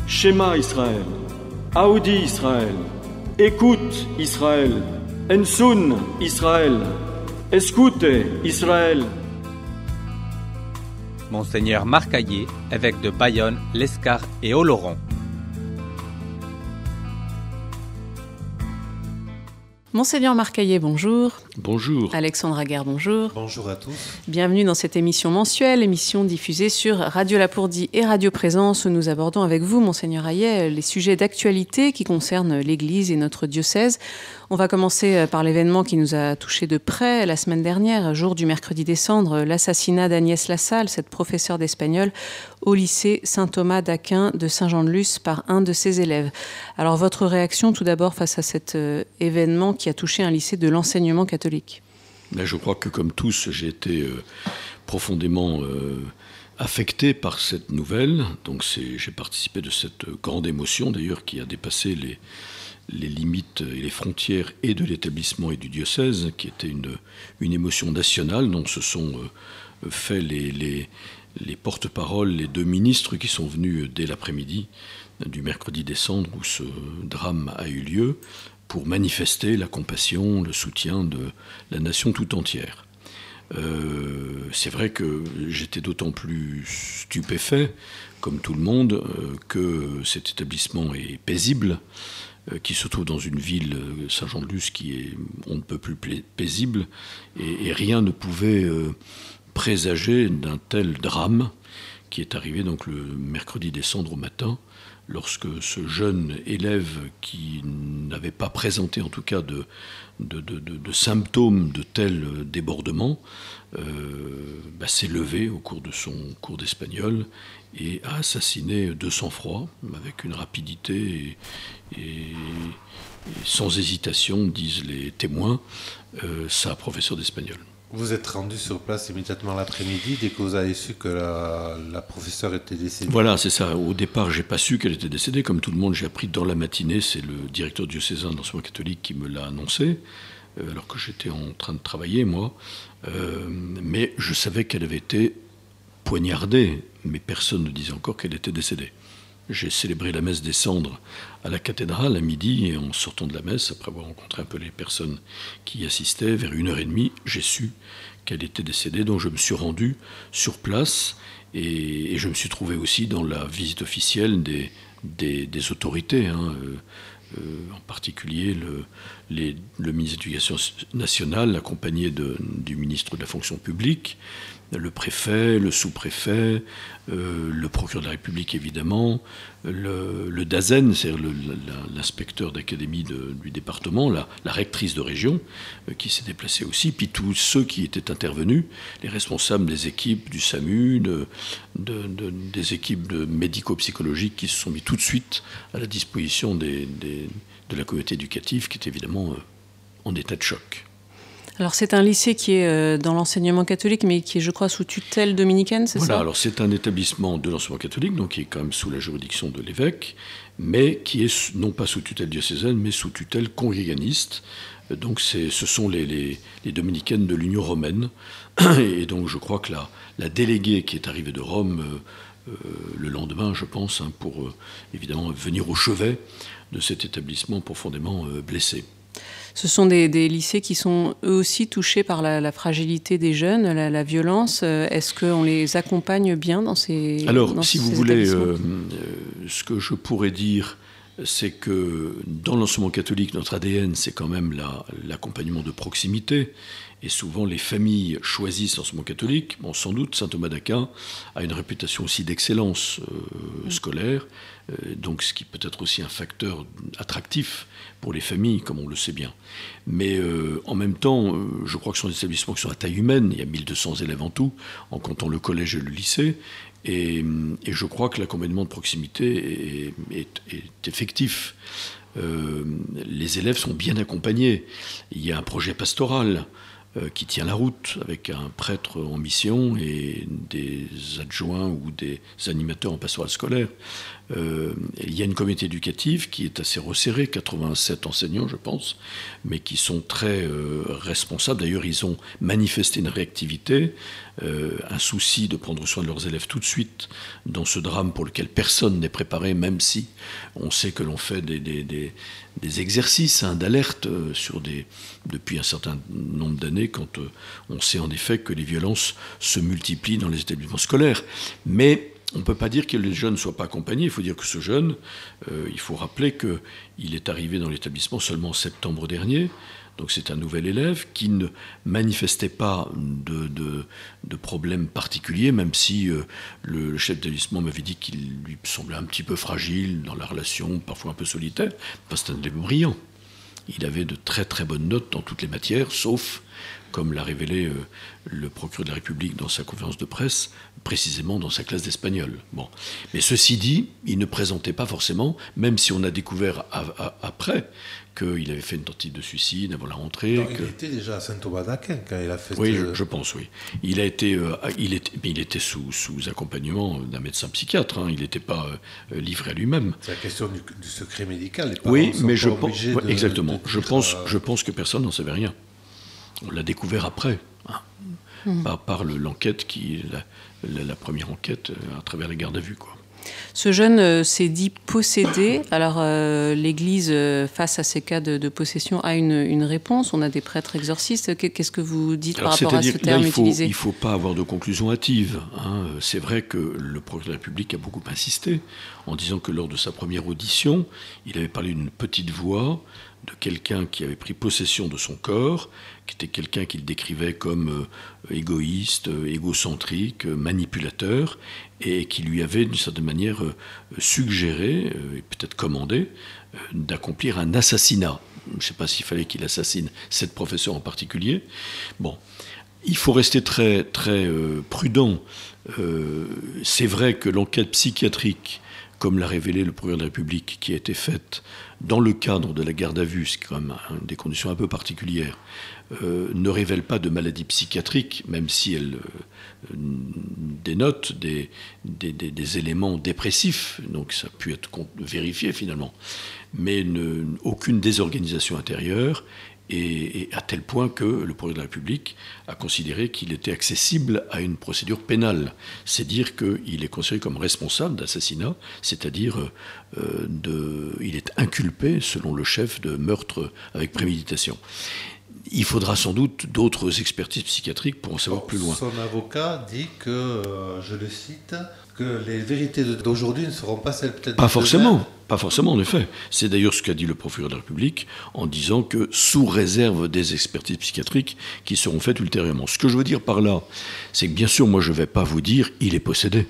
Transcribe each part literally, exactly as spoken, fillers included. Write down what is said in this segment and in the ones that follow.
Shema Israël, Audi Israël, écoute Israël, Ensun Israël, escute Israël. Monseigneur Marc Hayet, évêque de Bayonne, l'Escar et Oloron. Monseigneur Marc Hayet, bonjour. Bonjour. Alexandre Aguerre, bonjour. Bonjour à tous. Bienvenue dans cette émission mensuelle, émission diffusée sur Radio Lapourdie et Radio Présence, où nous abordons avec vous, Monseigneur Hayet, les sujets d'actualité qui concernent l'Église et notre diocèse. On va commencer par l'événement qui nous a touchés de près la semaine dernière, jour du mercredi des Cendres, l'assassinat d'Agnès Lassalle, cette professeure d'espagnol, au lycée Saint-Thomas d'Aquin de Saint-Jean-de-Luz par un de ses élèves. Alors votre réaction tout d'abord face à cet euh, événement qui a touché un lycée de l'enseignement catholique? Là, je crois que comme tous, j'ai été euh, profondément euh, affecté par cette nouvelle. Donc c'est, j'ai participé de cette grande émotion d'ailleurs qui a dépassé les... les limites et les frontières et de l'établissement et du diocèse, qui était une, une émotion nationale dont se sont euh, faits les, les, les porte-paroles, les deux ministres qui sont venus dès l'après-midi du mercredi des Cendres où ce drame a eu lieu pour manifester la compassion, le soutien de la nation tout entière. Euh, c'est vrai que j'étais d'autant plus stupéfait, comme tout le monde, euh, que cet établissement est paisible, qui se trouve dans une ville, Saint-Jean-de-Luz, qui est on ne peut plus paisible, et, et rien ne pouvait euh, présager d'un tel drame qui est arrivé donc le mercredi des Cendres au matin, lorsque ce jeune élève qui n'avait pas présenté en tout cas de, de, de, de, de symptômes de tel débordement euh, bah, s'est levé au cours de son cours d'espagnol et a assassiné de sang-froid, avec une rapidité et, et, et sans hésitation, disent les témoins, euh, sa professeure d'espagnol. Vous êtes rendu sur place immédiatement l'après-midi, dès que vous avez su que la, la professeure était décédée. Voilà, c'est ça. Au départ, je n'ai pas su qu'elle était décédée. Comme tout le monde, j'ai appris dans la matinée. C'est le directeur diocésain de l'enseignement catholique qui me l'a annoncé, euh, alors que j'étais en train de travailler, moi. Euh, mais je savais qu'elle avait été poignardée, mais personne ne disait encore qu'elle était décédée. J'ai célébré la messe des Cendres à la cathédrale à midi, et en sortant de la messe, après avoir rencontré un peu les personnes qui y assistaient, vers une heure et demie, j'ai su qu'elle était décédée. Donc je me suis rendu sur place et, et je me suis trouvé aussi dans la visite officielle des, des, des autorités, hein, euh, euh, en particulier le, les, le ministre de l'Éducation nationale, accompagné de, du ministre de la fonction publique, le préfet, le sous-préfet, euh, le procureur de la République évidemment, le, le DAZEN, c'est-à-dire le, l'inspecteur d'académie de, du département, la, la rectrice de région, euh, qui s'est déplacée aussi, puis tous ceux qui étaient intervenus, les responsables des équipes du SAMU, de, de, de, des équipes de médico-psychologiques qui se sont mis tout de suite à la disposition des, des, de la communauté éducative, qui est évidemment euh, en état de choc. Alors c'est un lycée qui est dans l'enseignement catholique, mais qui est, je crois, sous tutelle dominicaine, c'est voilà, ça Voilà, alors c'est un établissement de l'enseignement catholique, donc qui est quand même sous la juridiction de l'évêque, mais qui est non pas sous tutelle diocésaine, mais sous tutelle congréganiste. Donc c'est, ce sont les, les, les dominicaines de l'Union romaine. Et donc je crois que la, la déléguée qui est arrivée de Rome euh, euh, le lendemain, je pense, hein, pour euh, évidemment venir au chevet de cet établissement profondément euh, blessé. Ce sont des, des lycées qui sont eux aussi touchés par la, la fragilité des jeunes, la, la violence. Est-ce qu'on les accompagne bien dans ces Alors, dans si ces vous voulez, euh, ce que je pourrais dire, c'est que dans l'enseignement catholique, notre A D N, c'est quand même la, l'accompagnement de proximité. Et souvent, les familles choisissent l'enseignement catholique. Bon, sans doute, saint Thomas d'Aquin a une réputation aussi d'excellence euh, scolaire, euh, donc ce qui peut être aussi un facteur attractif pour les familles, comme on le sait bien. Mais euh, en même temps, euh, je crois que ce sont des établissements qui sont à taille humaine. Il y a mille deux cents élèves en tout, en comptant le collège et le lycée. Et, et je crois que l'accompagnement de proximité est, est, est effectif. Euh, les élèves sont bien accompagnés. Il y a un projet pastoral. euh, qui tient la route, avec un prêtre en mission et des adjoints ou des animateurs en pastoral scolaire. Euh, il y a une communauté éducative qui est assez resserrée, quatre-vingt-sept enseignants je pense, mais qui sont très euh, responsables. D'ailleurs ils ont manifesté une réactivité, euh, un souci de prendre soin de leurs élèves tout de suite dans ce drame pour lequel personne n'est préparé, même si on sait que l'on fait des, des, des, des exercices hein, d'alerte sur des, depuis un certain nombre d'années, quand euh, on sait en effet que les violences se multiplient dans les établissements scolaires. Mais on ne peut pas dire que les jeunes ne soient pas accompagnés. Il faut dire que ce jeune, euh, il faut rappeler qu'il est arrivé dans l'établissement seulement en septembre dernier. Donc c'est un nouvel élève qui ne manifestait pas de, de, de problème particulier, même si euh, le, le chef d'établissement m'avait dit qu'il lui semblait un petit peu fragile dans la relation, parfois un peu solitaire, parce que c'est un élève brillant. Il avait de très très bonnes notes dans toutes les matières, sauf, comme l'a révélé euh, le procureur de la République dans sa conférence de presse, précisément dans sa classe d'espagnol. Bon. Mais ceci dit, il ne présentait pas forcément, même si on a découvert à, à, après qu'il avait fait une tentative de suicide avant la rentrée. Non, que... Il était déjà à Saint-Thomas d'Aquin quand il a fait... Oui, je, je pense, oui. Il, a été, euh, il, était, mais il était sous, sous accompagnement d'un médecin psychiatre, hein. Il n'était pas euh, livré à lui-même. C'est la question du, du secret médical. Les oui, mais je pense... Ouais, de, exactement. De je, pense, euh... je pense que personne n'en savait rien. On l'a découvert après, hein, mmh. par, par le, l'enquête, qui, la, la, la première enquête euh, à travers la garde à vue, quoi. Ce jeune euh, s'est dit possédé. Alors, euh, l'Église, euh, face à ces cas de, de possession, a une, une réponse. On a des prêtres exorcistes. Qu'est-ce que vous dites Alors, par rapport à ce terme là, il faut, utilisé ? Il ne faut pas avoir de conclusion hâtive. Hein. C'est vrai que le procureur de la République a beaucoup insisté en disant que lors de sa première audition, il avait parlé d'une petite voix de quelqu'un qui avait pris possession de son corps, qui était quelqu'un qu'il décrivait comme euh, égoïste, euh, égocentrique, euh, manipulateur, et qui lui avait d'une certaine manière euh, suggéré, euh, et peut-être commandé, euh, d'accomplir un assassinat. Je ne sais pas s'il fallait qu'il assassine cette professeure en particulier. Bon, il faut rester très, très euh, prudent. Euh, c'est vrai que l'enquête psychiatrique, comme l'a révélé le procureur de la République, qui a été faite dans le cadre de la garde à vue, c'est quand même hein, des conditions un peu particulières, euh, ne révèle pas de maladie psychiatrique, même si elle euh, dénote des, des, des, des éléments dépressifs, donc ça a pu être vérifié finalement, mais ne, aucune désorganisation intérieure, et, et à tel point que le procureur de la République a considéré qu'il était accessible à une procédure pénale. C'est dire qu'il est considéré comme responsable d'assassinat, c'est-à-dire euh, de, il est inculpé, selon le chef, de meurtre avec préméditation. Il faudra sans doute d'autres expertises psychiatriques pour en savoir plus loin. Son avocat dit que, euh, je le cite, que les vérités d'aujourd'hui ne seront pas celles peut-être... Pas forcément, pas forcément en effet. C'est d'ailleurs ce qu'a dit le procureur de la République en disant que sous réserve des expertises psychiatriques qui seront faites ultérieurement. Ce que je veux dire par là, c'est que bien sûr, moi je ne vais pas vous dire il est possédé.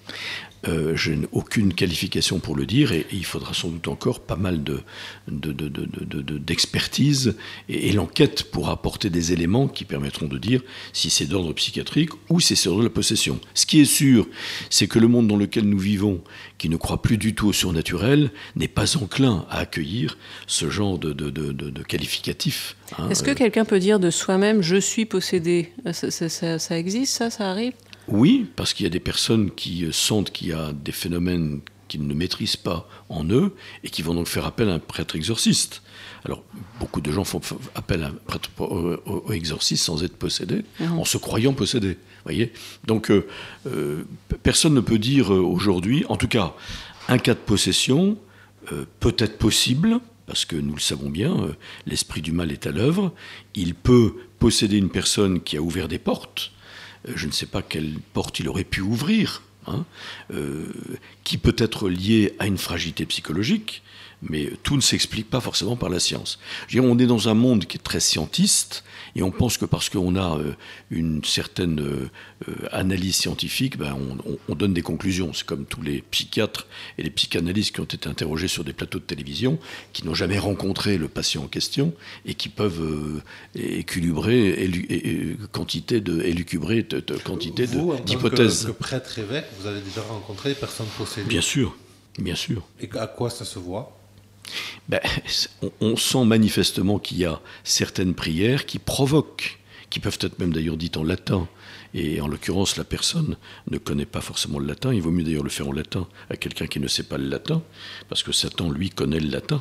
Euh, je n'ai aucune qualification pour le dire et, et il faudra sans doute encore pas mal de, de, de, de, de, de, d'expertise et, et l'enquête pourra apporter des éléments qui permettront de dire si c'est d'ordre psychiatrique ou si c'est d'ordre de la possession. Ce qui est sûr, c'est que le monde dans lequel nous vivons, qui ne croit plus du tout au surnaturel, n'est pas enclin à accueillir ce genre de, de, de, de, de qualificatif. Hein. Est-ce que euh... quelqu'un peut dire de soi-même « je suis possédé » ça, ça, ça, ça existe, ça, ça arrive ? Oui, parce qu'il y a des personnes qui sentent qu'il y a des phénomènes qu'ils ne maîtrisent pas en eux et qui vont donc faire appel à un prêtre exorciste. Alors, beaucoup de gens font appel à un prêtre au exorciste sans être possédés, mmh. en se croyant possédés. Voyez ? Donc, euh, euh, personne ne peut dire aujourd'hui, en tout cas, un cas de possession euh, peut être possible, parce que nous le savons bien, euh, l'esprit du mal est à l'œuvre. Il peut posséder une personne qui a ouvert des portes. Je ne sais pas quelle porte il aurait pu ouvrir, hein, euh, qui peut être liée à une fragilité psychologique, mais tout ne s'explique pas forcément par la science. Je veux dire, on est dans un monde qui est très scientiste, et on pense que parce qu'on a euh, une certaine euh, analyse scientifique, ben on, on, on donne des conclusions. C'est comme tous les psychiatres et les psychanalystes qui ont été interrogés sur des plateaux de télévision, qui n'ont jamais rencontré le patient en question, et qui peuvent euh, équilibrer élu, é, quantité de, élucubrer de, de, quantité vous, de, d'hypothèses. Vous, en tant que, que prêtre évêque, vous avez déjà rencontré des personnes possédées ? Bien sûr, bien sûr. Et à quoi ça se voit ? Ben, on, on sent manifestement qu'il y a certaines prières qui provoquent, qui peuvent être même d'ailleurs dites en latin, et en l'occurrence la personne ne connaît pas forcément le latin, il vaut mieux d'ailleurs le faire en latin à quelqu'un qui ne sait pas le latin, parce que Satan lui connaît le latin,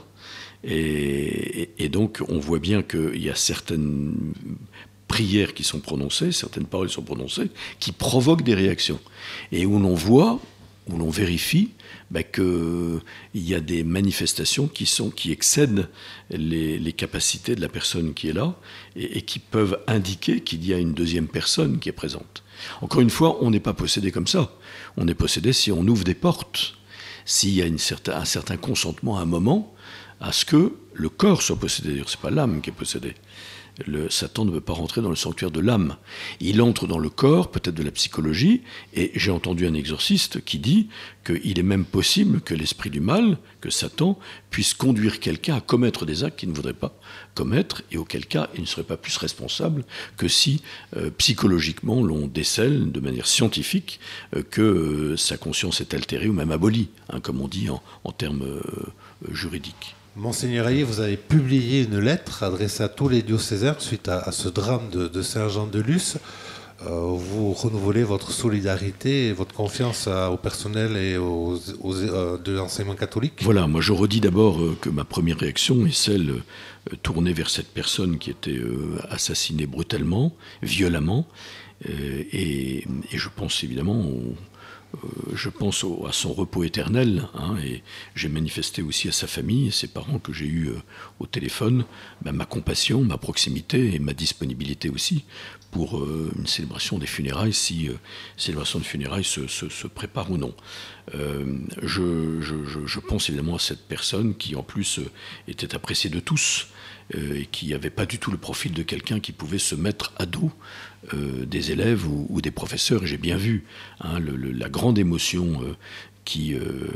et, et, et donc on voit bien qu'il y a certaines prières qui sont prononcées, certaines paroles sont prononcées, qui provoquent des réactions, et où l'on voit, où l'on vérifie ben, qu'il y a des manifestations qui, sont, qui excèdent les, les capacités de la personne qui est là et, et qui peuvent indiquer qu'il y a une deuxième personne qui est présente. Encore une fois, on n'est pas possédé comme ça. On est possédé si on ouvre des portes, s'il y a une certain, un certain consentement à un moment à ce que le corps soit possédé. D'ailleurs, ce n'est pas l'âme qui est possédée. Le Satan ne veut pas rentrer dans le sanctuaire de l'âme. Il entre dans le corps, peut-être de la psychologie, et j'ai entendu un exorciste qui dit qu'il est même possible que l'esprit du mal, que Satan, puisse conduire quelqu'un à commettre des actes qu'il ne voudrait pas commettre, et auquel cas il ne serait pas plus responsable que si euh, psychologiquement l'on décèle de manière scientifique euh, que euh, sa conscience est altérée ou même abolie, hein, comme on dit en, en termes euh, juridiques. Monseigneur Hayet, vous avez publié une lettre adressée à tous les diocésains suite à, à ce drame de, de Saint-Jean-de-Luz. Euh, vous renouvelez votre solidarité et votre confiance à, au personnel et aux, aux, euh, de l'enseignement catholique. Voilà, moi je redis d'abord euh, que ma première réaction est celle euh, tournée vers cette personne qui était euh, assassinée brutalement, violemment, euh, et, et je pense évidemment au, Euh, je pense au, à son repos éternel, hein, et j'ai manifesté aussi à sa famille et ses parents que j'ai eu euh, au téléphone ben, ma compassion, ma proximité et ma disponibilité aussi pour euh, une célébration des funérailles, si euh, célébration de funérailles se, se, se prépare ou non. Euh, je, je, je pense évidemment à cette personne qui en plus euh, était appréciée de tous, euh, et qui n'avait pas du tout le profil de quelqu'un qui pouvait se mettre à dos euh, des élèves ou, ou des professeurs. Et j'ai bien vu hein, le, le, la grande émotion euh, qui euh,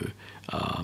a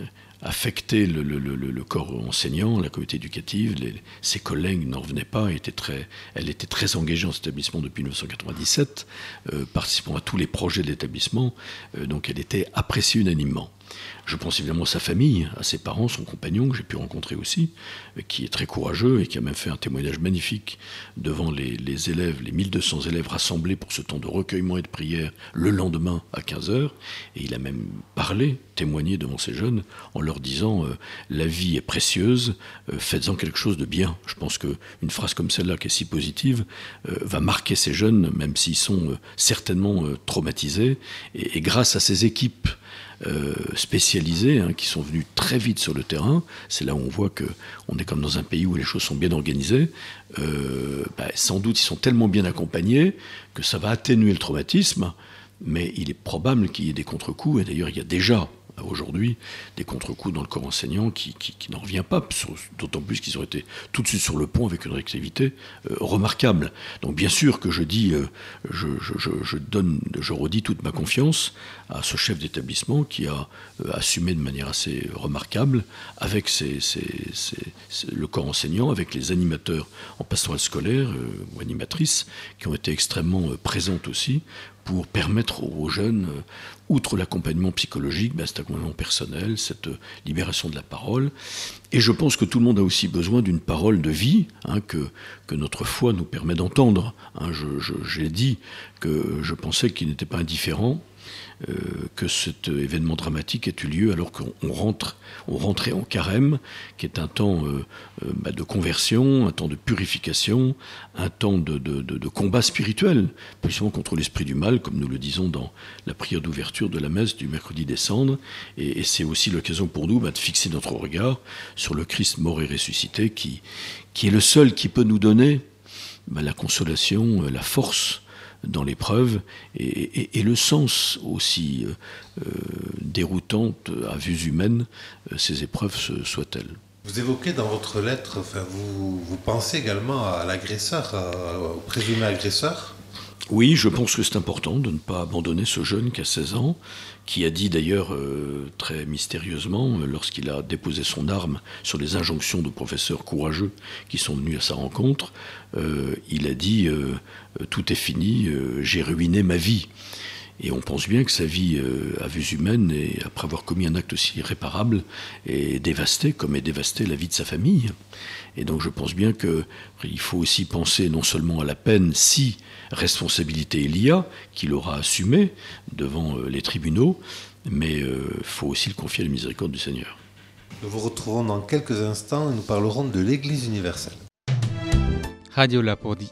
affecté le, le, le, le corps enseignant, la communauté éducative. Les, ses collègues n'en revenaient pas. Était très, elle était très engagée en cet établissement depuis dix-neuf cent quatre-vingt-dix-sept, euh, participant à tous les projets de l'établissement. Euh, donc elle était appréciée unanimement. Je pense évidemment à sa famille, à ses parents, son compagnon, que j'ai pu rencontrer aussi, qui est très courageux et qui a même fait un témoignage magnifique devant les, les élèves, les mille deux cents élèves rassemblés pour ce temps de recueillement et de prière le lendemain à quinze heures. Et il a même parlé, témoigné devant ces jeunes en leur disant euh, « La vie est précieuse, euh, faites-en quelque chose de bien ». Je pense qu'une phrase comme celle-là, qui est si positive, euh, va marquer ces jeunes, même s'ils sont euh, certainement euh, traumatisés. Et, et grâce à ces équipes Euh, spécialisés hein, qui sont venus très vite sur le terrain. C'est là où on voit qu'on est comme dans un pays où les choses sont bien organisées. Euh, bah, sans doute ils sont tellement bien accompagnés que ça va atténuer le traumatisme, mais il est probable qu'il y ait des contre-coups, et d'ailleurs il y a déjà aujourd'hui des contre-coups dans le corps enseignant qui, qui, qui n'en revient pas, d'autant plus qu'ils ont été tout de suite sur le pont avec une réactivité euh, remarquable. Donc bien sûr que je dis, euh, je, je, je, donne, je redis toute ma confiance à ce chef d'établissement qui a euh, assumé de manière assez remarquable avec ses, ses, ses, ses, le corps enseignant, avec les animateurs en pastorale scolaire euh, ou animatrices qui ont été extrêmement euh, présentes aussi pour permettre aux jeunes, euh, outre l'accompagnement psychologique, ben, cet accompagnement personnel, cette euh, libération de la parole. Et je pense que tout le monde a aussi besoin d'une parole de vie hein, que, que notre foi nous permet d'entendre. Hein, je, je, j'ai dit que je pensais qu'il n'était pas indifférent Euh, que cet événement dramatique ait eu lieu alors qu'on rentre, on rentrait en carême, qui est un temps euh, euh, bah, de conversion, un temps de purification, un temps de, de, de, de combat spirituel, puissamment contre l'esprit du mal, comme nous le disons dans la prière d'ouverture de la messe du mercredi des cendres. Et, et c'est aussi l'occasion pour nous bah, de fixer notre regard sur le Christ mort et ressuscité, qui, qui est le seul qui peut nous donner bah, la consolation, la force dans l'épreuve, et, et, et le sens aussi euh, déroutante à vues humaines, euh, ces épreuves soient-elles. Vous évoquez dans votre lettre, enfin, vous, vous pensez également à l'agresseur, à, au présumé agresseur. Oui, je pense que c'est important de ne pas abandonner ce jeune qui a seize ans, qui a dit d'ailleurs euh, très mystérieusement, lorsqu'il a déposé son arme sur les injonctions de professeurs courageux qui sont venus à sa rencontre, euh, il a dit euh, « Tout est fini, euh, j'ai ruiné ma vie ». Et on pense bien que sa vie euh, à vue humaine, et après avoir commis un acte aussi irréparable, est dévastée, comme est dévastée la vie de sa famille. Et donc je pense bien qu'il faut aussi penser non seulement à la peine, si responsabilité il y a, qu'il aura assumée devant euh, les tribunaux, mais il euh, faut aussi le confier à la miséricorde du Seigneur. Nous vous retrouvons dans quelques instants et nous parlerons de l'Église universelle. Radio Lapordi.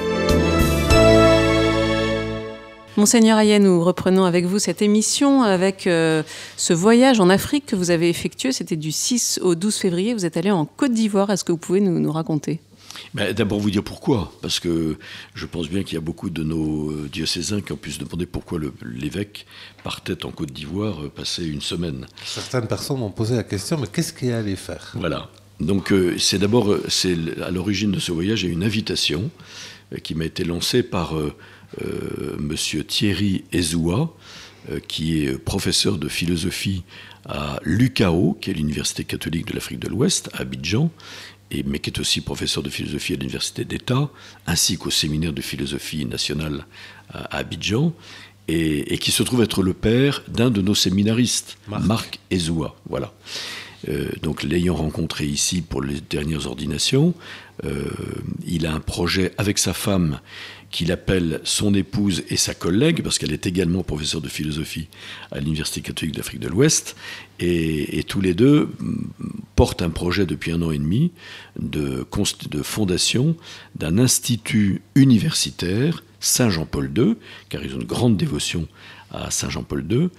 Monseigneur Hayet, nous reprenons avec vous cette émission avec euh, ce voyage en Afrique que vous avez effectué. C'était du six au douze février. Vous êtes allé en Côte d'Ivoire. Est-ce que vous pouvez nous, nous raconter ? Ben, d'abord vous dire pourquoi, parce que je pense bien qu'il y a beaucoup de nos diocésains qui ont pu se demander pourquoi le, l'évêque partait en Côte d'Ivoire passer une semaine. Certaines personnes m'ont posé la question, mais qu'est-ce qu'il allait faire ? Voilà. Donc euh, c'est d'abord, c'est à l'origine de ce voyage, il y a une invitation euh, qui m'a été lancée par euh, euh, monsieur Thierry Ezoua, euh, qui est professeur de philosophie à l'U K O, qui est l'Université catholique de l'Afrique de l'Ouest, à Abidjan, et, mais qui est aussi professeur de philosophie à l'Université d'État, ainsi qu'au séminaire de philosophie nationale à, à Abidjan, et, et qui se trouve être le père d'un de nos séminaristes, Marc, Marc Ezoua. Voilà. Euh, donc l'ayant rencontré ici pour les dernières ordinations, euh, il a un projet avec sa femme qu'il appelle son épouse et sa collègue, parce qu'elle est également professeure de philosophie à l'Université catholique d'Afrique de l'Ouest, et, et tous les deux portent un projet depuis un an et demi de, de fondation d'un institut universitaire Saint-Jean-Paul deux, car ils ont une grande dévotion à Saint-Jean-Paul deux,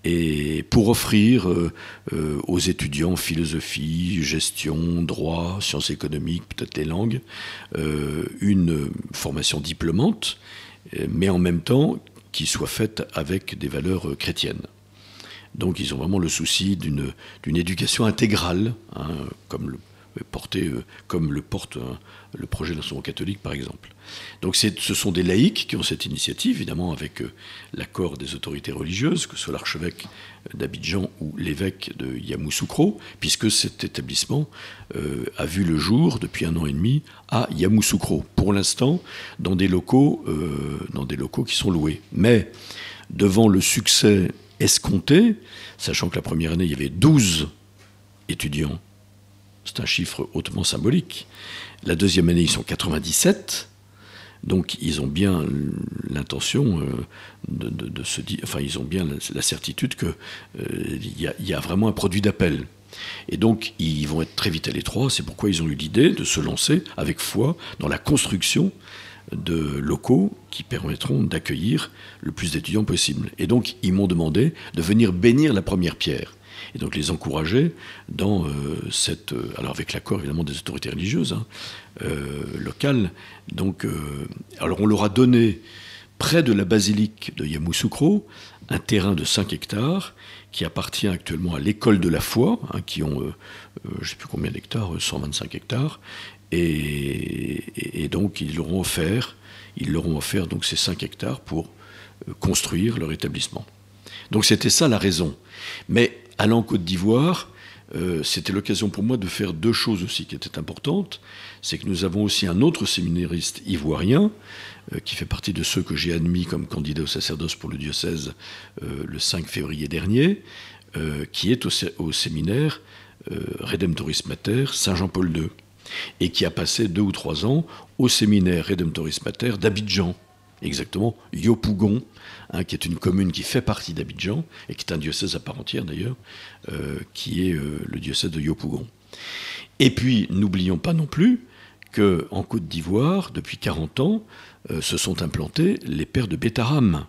et pour offrir euh, euh, aux étudiants philosophie, gestion, droit, sciences économiques, peut-être les langues, euh, une formation diplômante, mais en même temps qui soit faite avec des valeurs chrétiennes. Donc ils ont vraiment le souci d'une, d'une éducation intégrale, hein, comme le porté, euh, comme le porte hein, le projet de l'enseignement catholique, par exemple. Donc c'est, ce sont des laïcs qui ont cette initiative, évidemment avec euh, l'accord des autorités religieuses, que ce soit l'archevêque d'Abidjan ou l'évêque de Yamoussoukro, puisque cet établissement euh, a vu le jour depuis un an et demi à Yamoussoukro, pour l'instant dans des locaux, euh, dans des locaux qui sont loués. Mais devant le succès escompté, sachant que la première année il y avait douze étudiants, c'est un chiffre hautement symbolique. La deuxième année, ils sont quatre-vingt-dix-sept. Donc, ils ont bien l'intention euh, de, de, de se dire... Enfin, ils ont bien la, la certitude qu'il euh, y, y a vraiment un produit d'appel. Et donc, ils vont être très vite à l'étroit. C'est pourquoi ils ont eu l'idée de se lancer avec foi dans la construction de locaux qui permettront d'accueillir le plus d'étudiants possible. Et donc, ils m'ont demandé de venir bénir la première pierre. Et donc les encourager dans euh, cette... Euh, alors avec l'accord évidemment des autorités religieuses hein, euh, locales. Donc, euh, alors on leur a donné, près de la basilique de Yamoussoukro, un terrain de cinq hectares qui appartient actuellement à l'école de la foi, hein, qui ont, euh, euh, je ne sais plus combien d'hectares, cent vingt-cinq hectares. Et, et, et donc ils leur ont offert, ils leur ont offert donc, ces cinq hectares pour euh, construire leur établissement. Donc c'était ça la raison. Mais allant en Côte d'Ivoire, euh, c'était l'occasion pour moi de faire deux choses aussi qui étaient importantes. C'est que nous avons aussi un autre séminariste ivoirien, euh, qui fait partie de ceux que j'ai admis comme candidat au sacerdoce pour le diocèse euh, le cinq février dernier, euh, qui est au, au séminaire euh, Redemptoris Mater Saint-Jean-Paul deux, et qui a passé deux ou trois ans au séminaire Redemptoris Mater d'Abidjan. Exactement, Yopougon, hein, qui est une commune qui fait partie d'Abidjan, et qui est un diocèse à part entière d'ailleurs, euh, qui est euh, le diocèse de Yopougon. Et puis, n'oublions pas non plus qu'en Côte d'Ivoire, depuis quarante ans, euh, se sont implantés les pères de Bétharam.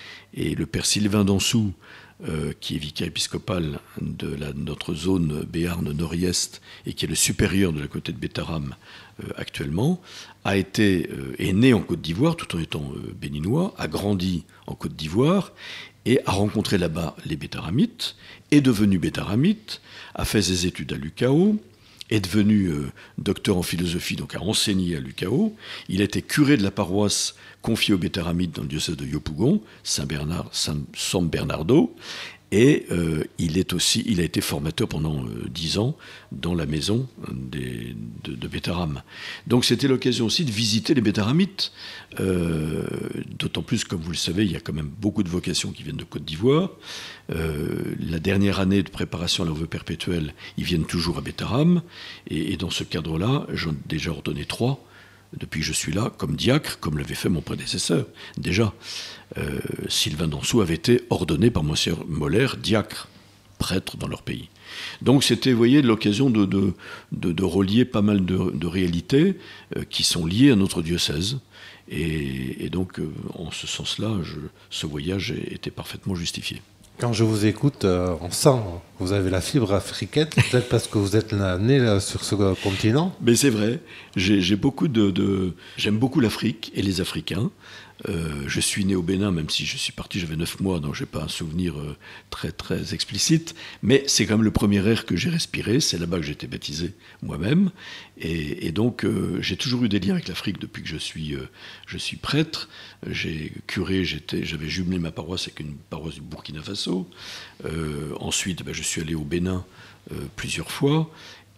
Et le père Sylvain Dansou, euh, qui est vicaire épiscopal de la, notre zone Béarn Nord-Est, et qui est le supérieur de la côté de Bétharam euh, actuellement, a été, euh, est né en Côte d'Ivoire, tout en étant euh, béninois, a grandi en Côte d'Ivoire, et a rencontré là-bas les Bétharamites, est devenu Bétharamite, a fait ses études à l'U K O, est devenu euh, docteur en philosophie, donc a enseigné à l'U K O. Il a été curé de la paroisse confiée aux Bétharamites dans le diocèse de Yopougon, Saint-Bernard, Saint, San Bernardo, Et euh, il, est aussi, il a été formateur pendant euh, dix ans dans la maison des, de, de Beth-Aram. Donc c'était l'occasion aussi de visiter les Beth-Aramites. Euh, d'autant plus, comme vous le savez, il y a quand même beaucoup de vocations qui viennent de Côte d'Ivoire. Euh, la dernière année de préparation à leur vœu perpétuel, ils viennent toujours à Beth-Aram. Et, et dans ce cadre-là, j'en ai déjà ordonné trois. Depuis que je suis là, comme diacre, comme l'avait fait mon prédécesseur, déjà. Euh, Sylvain Dansou avait été ordonné par Monseigneur Moller, diacre, prêtre dans leur pays. Donc c'était, vous voyez, l'occasion de, de, de, de relier pas mal de, de réalités euh, qui sont liées à notre diocèse. Et, et donc, euh, en ce sens-là, je, ce voyage était parfaitement justifié. Quand je vous écoute, euh, on sent que vous avez la fibre africaine, peut-être parce que vous êtes là, né là, sur ce continent. Mais c'est vrai, j'ai, j'ai beaucoup de, de, j'aime beaucoup l'Afrique et les Africains. Euh, je suis né au Bénin, même si je suis parti, j'avais neuf mois, donc je n'ai pas un souvenir euh, très, très explicite. Mais c'est quand même le premier air que j'ai respiré, c'est là-bas que j'ai été baptisé moi-même. Et, et donc, euh, j'ai toujours eu des liens avec l'Afrique depuis que je suis, euh, je suis prêtre. J'ai curé, j'étais, j'avais jumelé ma paroisse avec une paroisse du Burkina Faso. Euh, ensuite, ben, je suis allé au Bénin euh, plusieurs fois.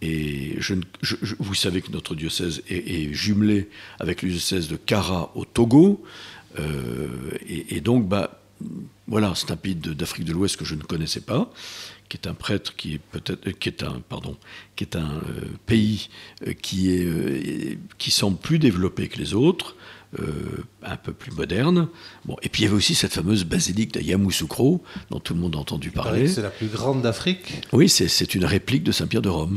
Et je, je, je, vous savez que notre diocèse est, est jumelé avec le diocèse de Kara au Togo. Euh, et, et donc, bah, voilà, c'est un pays de, d'Afrique de l'Ouest que je ne connaissais pas, qui est un prêtre qui est peut-être, qui est un, pardon, qui est un euh, pays qui est, euh, qui semble plus développé que les autres, euh, un peu plus moderne. Bon, et puis il y avait aussi cette fameuse basilique de Yamoussoukro, dont tout le monde a entendu parler. C'est la plus grande d'Afrique. Oui, c'est, c'est une réplique de Saint-Pierre de Rome.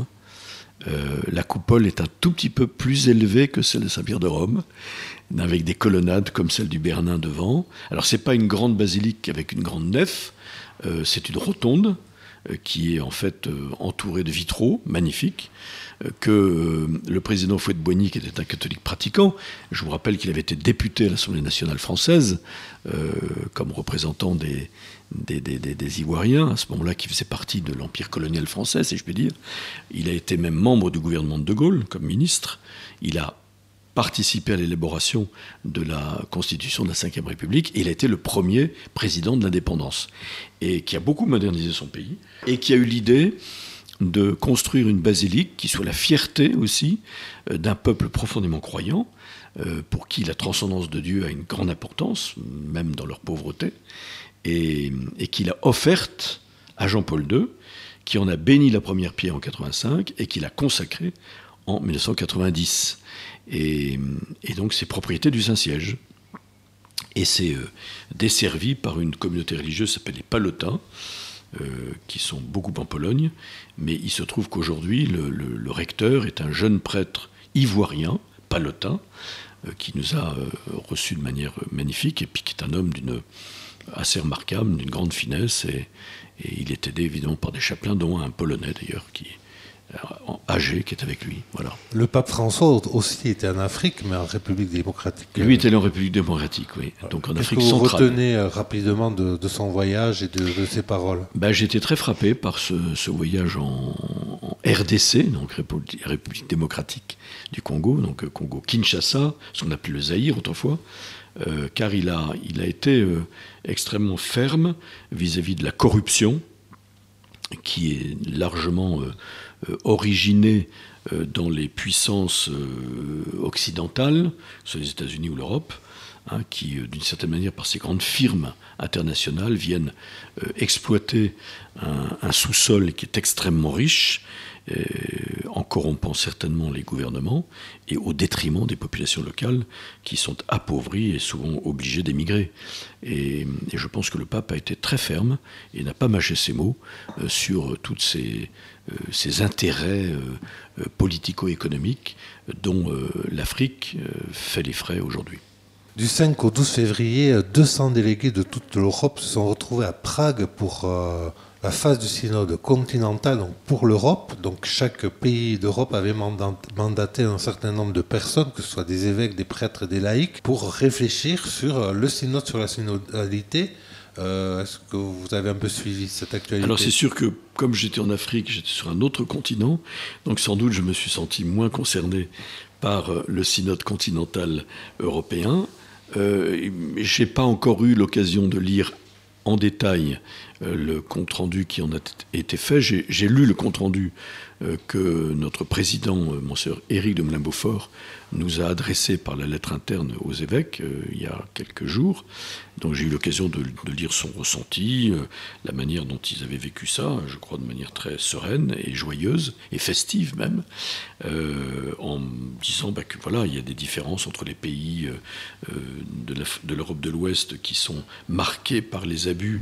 Euh, la coupole est un tout petit peu plus élevée que celle de Saint-Pierre de Rome, avec des colonnades comme celle du Bernin devant. Alors c'est pas une grande basilique avec une grande nef, euh, c'est une rotonde euh, qui est en fait euh, entourée de vitraux magnifiques, euh, que euh, le président Fouet-de-Boigny, qui était un catholique pratiquant, je vous rappelle qu'il avait été député à l'Assemblée nationale française euh, comme représentant des Des, des, des, des Ivoiriens, à ce moment-là, qui faisaient partie de l'empire colonial français, si je puis dire. Il a été même membre du gouvernement de De Gaulle, comme ministre. Il a participé à l'élaboration de la Constitution de la cinquième République. Et il a été le premier président de l'indépendance. Et qui a beaucoup modernisé son pays. Et qui a eu l'idée de construire une basilique qui soit la fierté aussi d'un peuple profondément croyant, pour qui la transcendance de Dieu a une grande importance, même dans leur pauvreté. Et, et qu'il a offerte à Jean-Paul deux, qui en a béni la première pierre en quatre-vingt-cinq et qui l'a consacrée en mille neuf cent quatre-vingt-dix. Et, et donc c'est propriété du Saint-Siège. Et c'est euh, desservi par une communauté religieuse qui s'appelle les Pallottins, euh, qui sont beaucoup en Pologne. Mais il se trouve qu'aujourd'hui, le, le, le recteur est un jeune prêtre ivoirien, Pallottin, euh, qui nous a euh, reçus de manière magnifique, et puis qui est un homme d'une... assez remarquable, d'une grande finesse, et, et il est aidé évidemment par des chapelains, dont un Polonais d'ailleurs, qui âgé, qui est avec lui. Voilà. Le pape François aussi était en Afrique, mais en République démocratique. Lui était en République démocratique, oui. Donc en Qu'est-ce Afrique que vous centrale. Vous retenez rapidement de, de son voyage et de, de ses paroles. Ben, j'étais très frappé par ce, ce voyage en, en R D C, donc République, République démocratique du Congo, donc Congo Kinshasa, ce qu'on appelait le Zaïre autrefois. Euh, car il a, il a été euh, extrêmement ferme vis-à-vis de la corruption, qui est largement euh, euh, originée euh, dans les puissances euh, occidentales, soit les États-Unis ou l'Europe, hein, qui, euh, d'une certaine manière, par ces grandes firmes internationales, viennent euh, exploiter un, un sous-sol qui est extrêmement riche, Euh, en corrompant certainement les gouvernements et au détriment des populations locales qui sont appauvries et souvent obligées d'émigrer. Et, et je pense que le pape a été très ferme et n'a pas mâché ses mots euh, sur tous ces, euh, ces intérêts euh, euh, politico-économiques dont euh, l'Afrique euh, fait les frais aujourd'hui. Du cinq au douze février, deux cents délégués de toute l'Europe se sont retrouvés à Prague pour euh, la phase du synode continental, donc pour l'Europe. Donc chaque pays d'Europe avait mandaté un certain nombre de personnes, que ce soit des évêques, des prêtres et des laïcs, pour réfléchir sur le synode, sur la synodalité. Euh, est-ce que vous avez un peu suivi cette actualité ? Alors c'est sûr que comme j'étais en Afrique, j'étais sur un autre continent, donc sans doute je me suis senti moins concerné par le synode continental européen. Euh, j'ai pas encore eu l'occasion de lire en détail euh, le compte-rendu qui en a été fait. J'ai, j'ai lu le compte-rendu euh, que notre président, euh, Monseigneur Éric de Moulin-Beaufort, nous a adressé par la lettre interne aux évêques euh, il y a quelques jours. Donc j'ai eu l'occasion de, de lire son ressenti, euh, la manière dont ils avaient vécu ça, je crois de manière très sereine et joyeuse, et festive même, euh, en disant bah, que voilà, il y a des différences entre les pays euh, de, la, de l'Europe de l'Ouest qui sont marqués par les abus,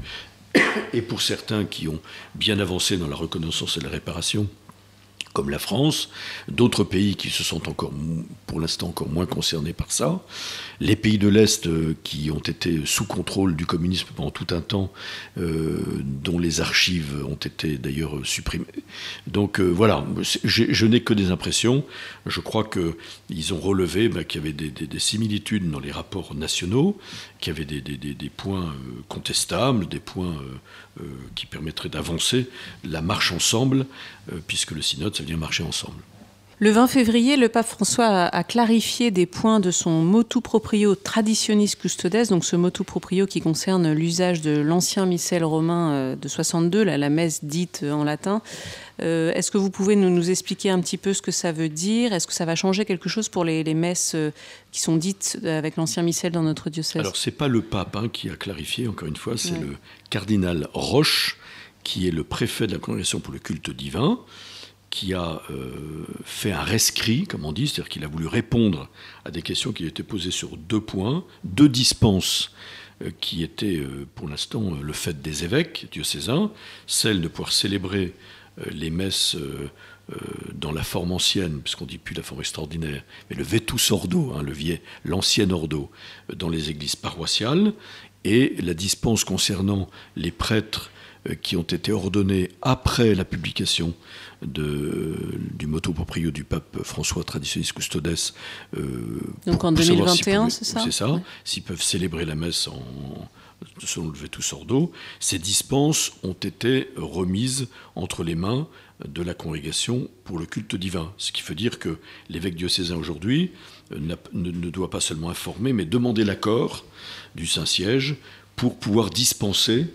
et pour certains qui ont bien avancé dans la reconnaissance et la réparation, comme la France, d'autres pays qui se sont encore, pour l'instant encore moins concernés par ça, les pays de l'Est euh, qui ont été sous contrôle du communisme pendant tout un temps, euh, dont les archives ont été d'ailleurs supprimées. Donc euh, voilà, je, je n'ai que des impressions. Je crois qu'ils ont relevé bah, qu'il y avait des, des, des similitudes dans les rapports nationaux, qu'il y avait des, des, des, des points euh, contestables, des points euh, euh, qui permettraient d'avancer la marche ensemble, euh, puisque le synode, ça veut dire marcher ensemble. Le vingt février, le pape François a clarifié des points de son motu proprio Traditionis Custodes, donc ce motu proprio qui concerne l'usage de l'ancien missel romain de soixante-deux, la, la messe dite en latin. Euh, est-ce que vous pouvez nous, nous expliquer un petit peu ce que ça veut dire ? Est-ce que ça va changer quelque chose pour les, les messes qui sont dites avec l'ancien missel dans notre diocèse ? Alors, ce n'est pas le pape hein, qui a clarifié, encore une fois, c'est ouais. le cardinal Roche, qui est le préfet de la Congrégation pour le culte divin, qui a euh, fait un rescrit, comme on dit, c'est-à-dire qu'il a voulu répondre à des questions qui étaient posées sur deux points, deux dispenses euh, qui étaient euh, pour l'instant euh, le fait des évêques diocésains, celle de pouvoir célébrer euh, les messes euh, euh, dans la forme ancienne, puisqu'on ne dit plus la forme extraordinaire, mais le vetus ordo, hein, le vieil, l'ancien ordo, euh, dans les églises paroissiales, et la dispense concernant les prêtres qui ont été ordonnés après la publication de, du motu proprio du pape François Traditionis Custodes. Euh, Donc en deux mille vingt et un, si c'est ça ? C'est ça, ouais. S'ils peuvent célébrer la messe en, selon le vetus ordo, ces dispenses ont été remises entre les mains de la congrégation pour le culte divin. Ce qui veut dire que l'évêque diocésain aujourd'hui ne, ne doit pas seulement informer, mais demander l'accord du Saint-Siège pour pouvoir dispenser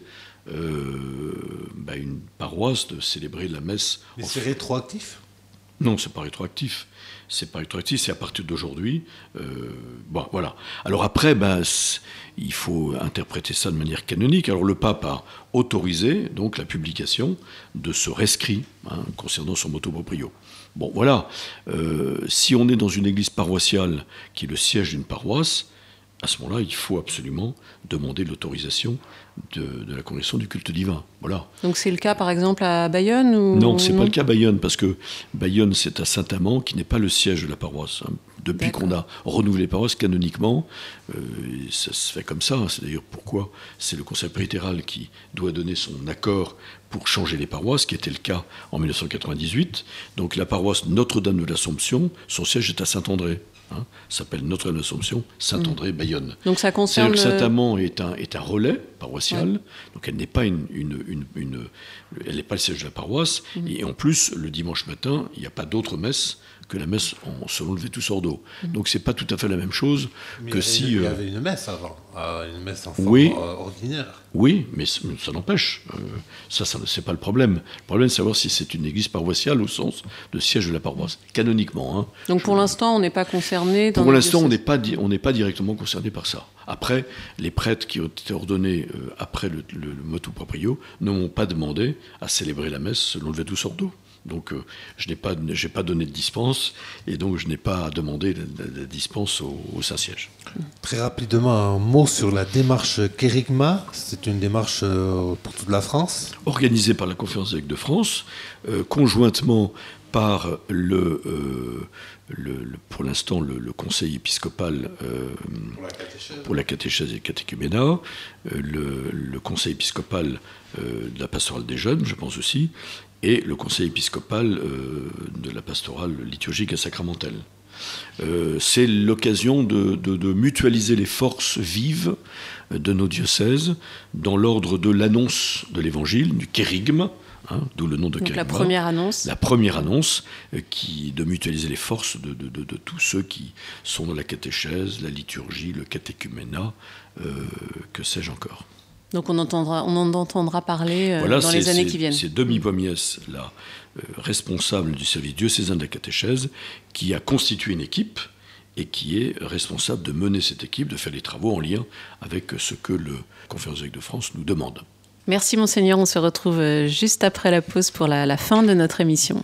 Euh, bah une paroisse de célébrer la messe. Mais c'est rétroactif ? Non, c'est pas rétroactif. C'est pas rétroactif, c'est à partir d'aujourd'hui. Euh, bon, voilà. Alors après, bah, il faut interpréter ça de manière canonique. Alors le pape a autorisé donc la publication de ce rescrit hein, concernant son motu proprio. Bon, voilà. Euh, si on est dans une église paroissiale qui est le siège d'une paroisse, à ce moment-là, il faut absolument demander l'autorisation de, de la congrégation du culte divin. Voilà. Donc c'est le cas, par exemple, à Bayonne ou... Non, c'est non pas le cas à Bayonne, parce que Bayonne, c'est à Saint-Amand, qui n'est pas le siège de la paroisse. Hein. Depuis D'accord. qu'on a renouvelé les paroisses, canoniquement, euh, ça se fait comme ça. C'est d'ailleurs pourquoi c'est le conseil prétéral qui doit donner son accord pour changer les paroisses, qui était le cas en dix-neuf cent quatre-vingt-dix-huit. Donc la paroisse Notre-Dame de l'Assomption, son siège est à Saint-André. Hein, s'appelle Notre-Dame de l'Assomption, Saint-André, Bayonne. Donc ça concerne... C'est-à-dire que Saint-Amand est un, est un relais paroissial, ouais. donc elle n'est pas, une, une, une, une, elle n'est pas le siège de la paroisse, mmh. et en plus, le dimanche matin, il n'y a pas d'autre messe que la messe en, selon le vetus ordo. Mmh. Donc c'est pas tout à fait la même chose mais que il si... Il y euh, avait une messe avant, euh, une messe en forme oui, ordinaire. Oui, mais ça n'empêche. Euh, ça, ça c'est pas le problème. Le problème, c'est de savoir si c'est une église paroissiale au sens de siège de la paroisse, canoniquement. Hein. Donc pour Je... l'instant, on n'est pas concerné dans Pour l'instant, on n'est pas, on n'est pas directement concerné par ça. Après, les prêtres qui ont été ordonnés euh, après le, le, le motu proprio ne m'ont pas demandé à célébrer la messe selon le vetus ordo. Donc euh, je n'ai pas, j'ai pas donné de dispense et donc je n'ai pas à demander la, la, la dispense au, au Saint-Siège. Très rapidement, un mot sur la démarche Kérigma. C'est une démarche euh, pour toute la France. Organisée par la Conférence des évêques de France, euh, conjointement par le, euh, le, le pour l'instant le, le conseil épiscopal euh, pour, la pour la catéchèse et le catéchuménat, euh, le, le conseil épiscopal euh, de la pastorale des jeunes, je pense aussi, et le conseil épiscopal euh, de la pastorale liturgique et sacramentelle. Euh, c'est l'occasion de, de, de mutualiser les forces vives de nos diocèses dans l'ordre de l'annonce de l'évangile, du kérigme, hein, d'où le nom de kérigma. La première annonce. La première annonce, euh, qui, de mutualiser les forces de, de, de, de tous ceux qui sont dans la catéchèse, la liturgie, le catéchuménat, euh, que sais-je encore. Donc on, entendra, on en entendra parler euh, voilà, dans les années qui viennent. C'est Demi Pomies, la euh, responsable du service diocésain de la catéchèse, qui a constitué une équipe et qui est responsable de mener cette équipe, de faire les travaux en lien avec ce que le Conférence évêque de France nous demande. Merci Monseigneur, on se retrouve juste après la pause pour la, la fin de notre émission.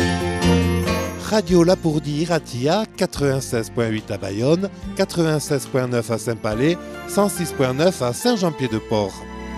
Radio Lapourdie Iratia, quatre-vingt-seize virgule huit à Bayonne, quatre-vingt-seize virgule neuf à Saint-Palais, cent six virgule neuf à Saint-Jean-Pied-de-Port.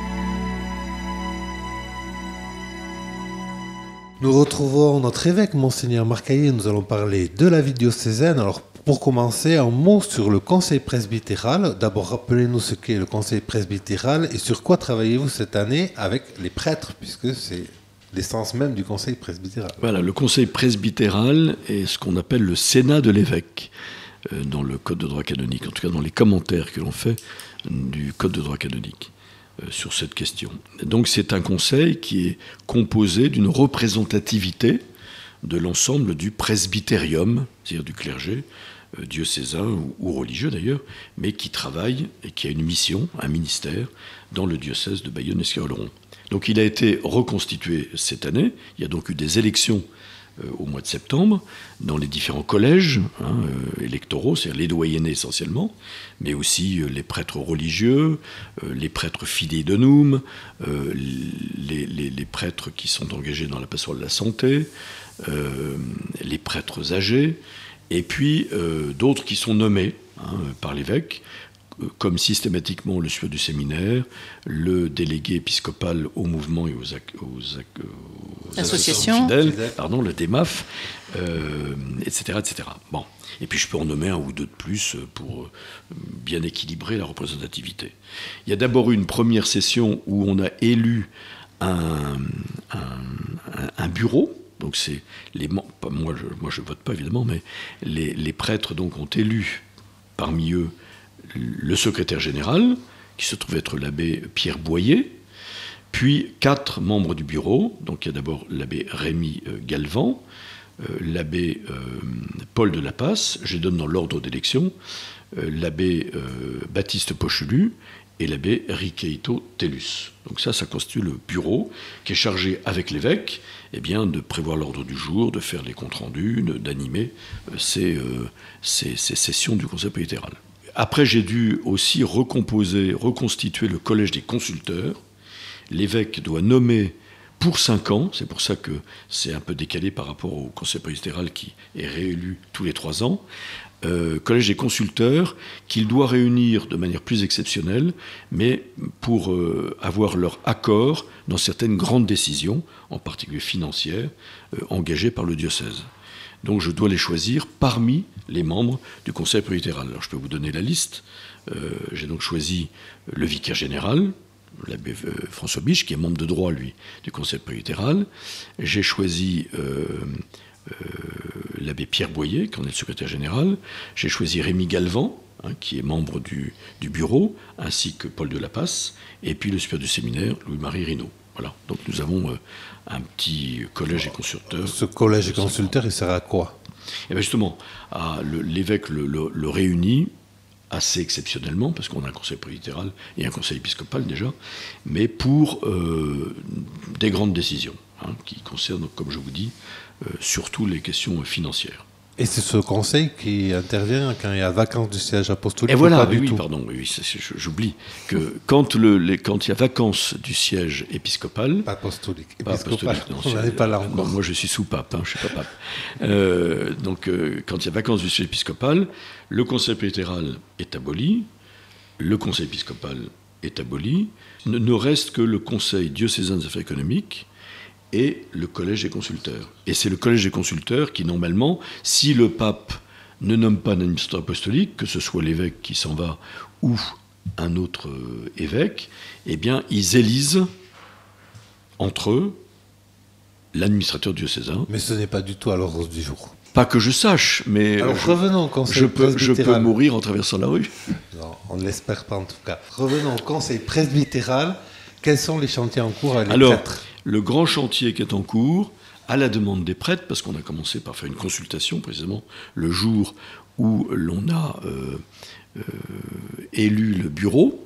Nous retrouvons notre évêque, Monseigneur Marcaillier. Nous allons parler de la vie diocésaine. Alors, pour commencer, un mot sur le conseil presbytéral. D'abord, rappelez-nous ce qu'est le conseil presbytéral et sur quoi travaillez-vous cette année avec les prêtres, puisque c'est l'essence même du conseil presbytéral. Voilà, le conseil presbytéral est ce qu'on appelle le sénat de l'évêque euh, dans le code de droit canonique, en tout cas dans les commentaires que l'on fait du code de droit canonique euh, sur cette question. Donc c'est un conseil qui est composé d'une représentativité de l'ensemble du presbytérium, c'est-à-dire du clergé euh, diocésain ou, ou religieux d'ailleurs, mais qui travaille et qui a une mission, un ministère, dans le diocèse de Bayonne-Escars-Oloron. Donc il a été reconstitué cette année. Il y a donc eu des élections euh, au mois de septembre dans les différents collèges hein, euh, électoraux, c'est-à-dire les doyennés essentiellement, mais aussi euh, les prêtres religieux, euh, les prêtres fidei donum, euh, les, les, les prêtres qui sont engagés dans la pastoral de la santé, euh, les prêtres âgés, et puis euh, d'autres qui sont nommés hein, par l'évêque, comme systématiquement le supérieur du séminaire, le délégué épiscopal au mouvement et aux, ac- aux, ac- aux associations fidèles, pardon, le D E M A F, euh, et cetera, et cetera. Bon. Et puis je peux en nommer un ou deux de plus pour bien équilibrer la représentativité. Il y a d'abord eu une première session où on a élu un, un, un bureau. Donc c'est les moi je, moi je vote pas évidemment, mais les, les prêtres donc ont élu parmi eux le secrétaire général, qui se trouve être l'abbé Pierre Boyer, puis quatre membres du bureau. Donc il y a d'abord l'abbé Rémy Galvan, euh, l'abbé euh, Paul de Lapasse, je les donne dans l'ordre d'élection, euh, l'abbé euh, Baptiste Pochelu et l'abbé Riqueito Tellus. Donc ça, ça constitue le bureau qui est chargé avec l'évêque eh bien, de prévoir l'ordre du jour, de faire les comptes rendus, d'animer euh, ces, euh, ces, ces sessions du conseil presbytéral. Après, j'ai dû aussi recomposer, reconstituer le collège des consulteurs. L'évêque doit nommer pour cinq ans, c'est pour ça que c'est un peu décalé par rapport au conseil presbytéral qui est réélu tous les trois ans, euh, collège des consulteurs qu'il doit réunir de manière plus exceptionnelle, mais pour euh, avoir leur accord dans certaines grandes décisions, en particulier financières, euh, engagées par le diocèse. Donc je dois les choisir parmi les membres du conseil presbytéral. Alors je peux vous donner la liste. Euh, j'ai donc choisi le vicaire général, l'abbé euh, François Biche, qui est membre de droit, lui, du conseil presbytéral. J'ai choisi euh, euh, l'abbé Pierre Boyer, qui en est le secrétaire général. J'ai choisi Rémy Galvan, hein, qui est membre du, du bureau, ainsi que Paul de Lapasse, et puis le supérieur du séminaire, Louis-Marie Rinaud. Voilà, donc nous avons euh, un petit collège et consulteurs. Ce collège et consulteurs, il sert à quoi ? Eh bien justement, à, le, l'évêque le, le, le réunit assez exceptionnellement, parce qu'on a un conseil presbytéral et un conseil épiscopal déjà, mais pour euh, des grandes décisions, hein, qui concernent, comme je vous dis, euh, surtout les questions financières. Et c'est ce conseil qui intervient quand il y a vacance du siège apostolique. Et voilà, pas oui, du oui, tout. pardon, oui, c'est, c'est, j'oublie que quand, le, les, quand il y a vacance du siège épiscopal, pas apostolique, pas épiscopal, apostolique, non, on n'en est pas là encore. Non, moi je suis sous-pape, hein, je suis pas pape. Euh, donc euh, quand il y a vacance du siège épiscopal, le conseil presbytéral est aboli, le conseil épiscopal est aboli, ne, ne reste que le conseil diocésain des affaires économiques et le collège des consulteurs. Et c'est le collège des consulteurs qui, normalement, si le pape ne nomme pas un administrateur apostolique, que ce soit l'évêque qui s'en va ou un autre évêque, eh bien, ils élisent entre eux l'administrateur diocésain. Mais ce n'est pas du tout à l'ordre du jour. Pas que je sache, mais Alors, je, revenons au conseil je, peux, je presbytéral. peux mourir en traversant la rue. Non, on ne l'espère pas en tout cas. Revenons au conseil presbytéral. Quels sont les chantiers en cours avec les Alors, prêtres ? le grand chantier qui est en cours, à la demande des prêtres, parce qu'on a commencé par faire une consultation précisément le jour où l'on a euh, euh, élu le bureau,